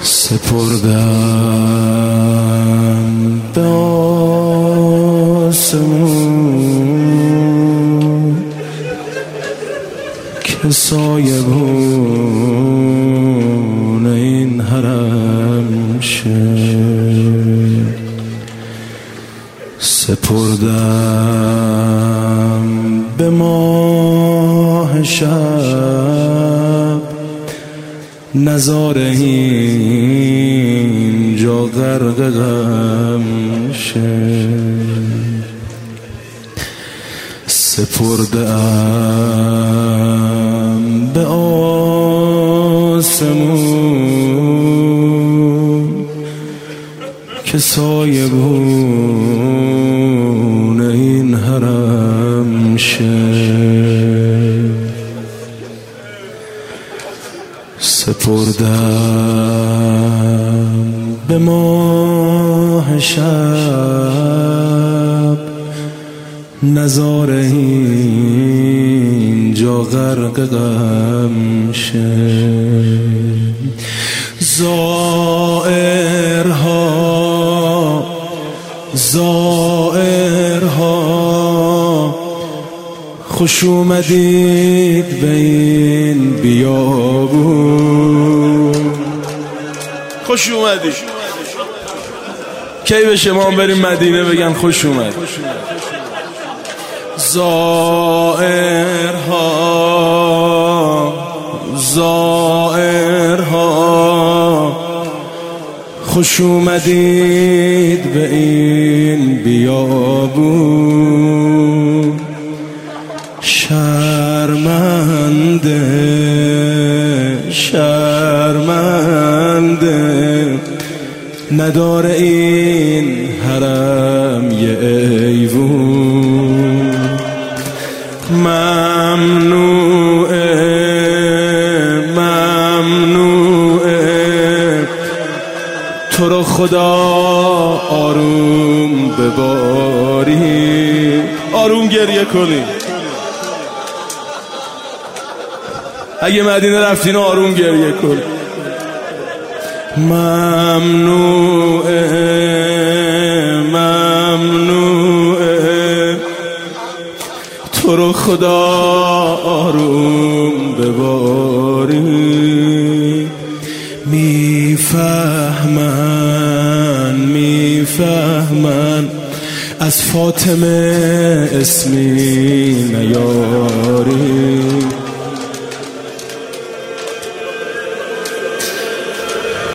سپردم به آسمون که سایبون این حرم شه. سپردم به ماه شب نظاره اینجا غرق غم شه. سپردم به آسمون که سایبون این حرم شه. سپردم به ماه شب نظاره اینجا غرق غم شه. زائرها خوش اومدید به این بیابون. خوش اومدید. کی به شما بریم مدینه بگن خوش اومد. زائرها خوش اومدید به این بیابون. شرمنده نداره این حرم یه ایوون. ممنوعه تو رو خدا آروم بباری. آروم گریه کنی. اگه مدینه رفتین آروم گریه کن. ممنوعه تو رو خدا آروم بباری. میفهمن از فاطمه اسمی نیاری.